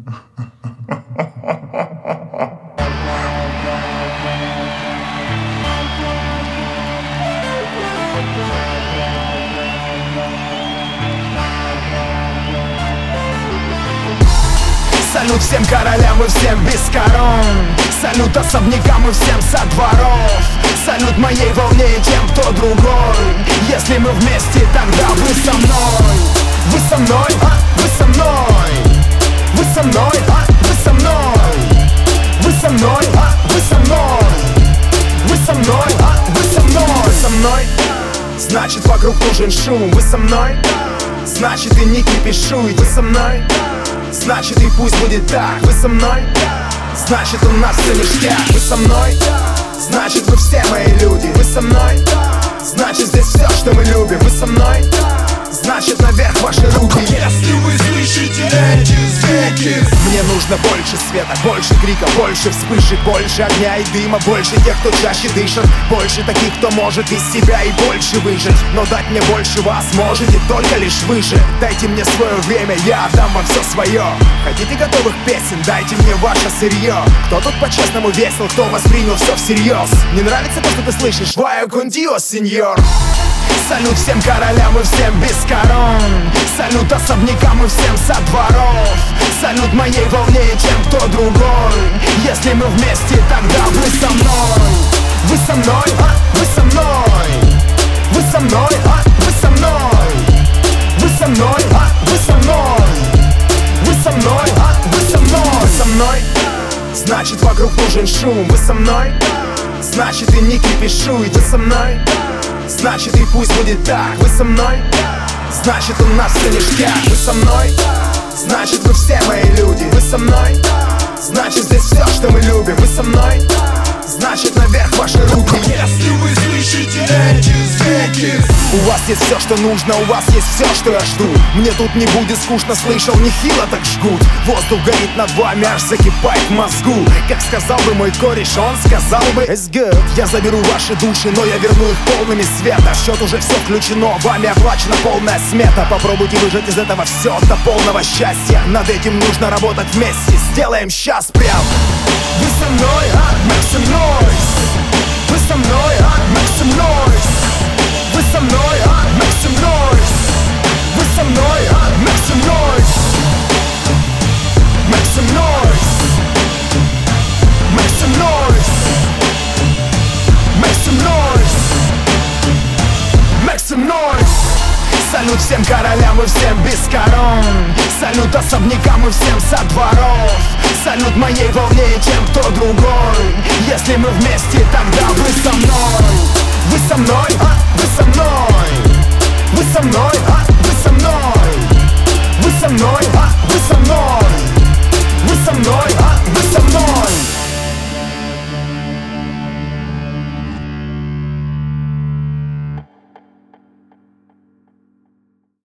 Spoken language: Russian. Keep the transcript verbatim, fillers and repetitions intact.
Салют всем королям и всем без корон. Салют особнякам и всем со дворов. Салют моей волне и тем, кто другой. Если мы вместе, тогда вы со мной. Вы со мной, а? Вы со мной. Вы со мной, а? Вы со мной. Вы со мной, а? Вы со мной. Вы со мной, а? Вы со мной. Вы со мной, значит вокруг нужен шум. Вы со мной, значит и не кипишуй. Вы со мной, значит и пусть будет так. Вы со мной, значит у нас все ништяк. Вы со мной, значит вы все мои люди. Вы со мной, значит здесь все, что мы любим. Вы со мной, значит наверх ваши руки. Если вы слышите эти звуки, мне нужно больше света, больше крика, больше вспышек, больше огня и дыма, больше тех, кто чаще дышит, больше таких, кто может из себя и больше выжить. Но дать мне больше вас можете только лишь выше. Дайте мне свое время, я отдам вам все свое. Хотите готовых песен, дайте мне ваше сырье. Кто тут по-честному весел, кто воспринял все всерьез? Не нравится то, что ты слышишь? Вая кон диос, сеньор. Салют всем королям и всем без корон. Салют особнякам и всем со дворов. Салют моей волне и тем, кто другой. Если мы вместе, тогда вы со мной. Вы со мной, а? Вы со мной. Вы со мной, а? Вы со мной. Вы со мной, а? Вы со мной. Вы со мной, а? Вы со мной. Вы со мной, значит вокруг нужен шум. Вы со мной, значит и не кипишуй. Вы со мной, значит и пусть будет так. Вы со мной, значит у нас все ништяк. Вы со мной, значит вы все мои люди. Вы со мной, значит здесь все, что мы любим. Вы со мной, значит наверх ваши руки. Если вы слышите эти звуки, у вас есть все, что нужно, у вас есть все, что я жду. Мне тут не будет скучно, слышал, нехило так жгут. Воздух горит над вами, аж закипает в мозгу. Как сказал бы мой кореш, он сказал бы it's good. Я заберу ваши души, но я верну их полными света. В счет уже все включено, вами оплачена полная смета. Попробуйте выжать из этого все до полного счастья. Над этим нужно работать вместе, сделаем сейчас прям. Вы со мной, а? Make some noise. Вы со мной, а? Make some noise. Вы со мной, а? Make some noise. Вы со мной, а? Make some noise. Make some noise. Make some noise. Make some noise. Make some noise. Салют всем королям и всем без корон. Салют особнякам и всем со дворов. Салют моей волне и тем, кто другой. Если мы вместе, тогда вы со мной.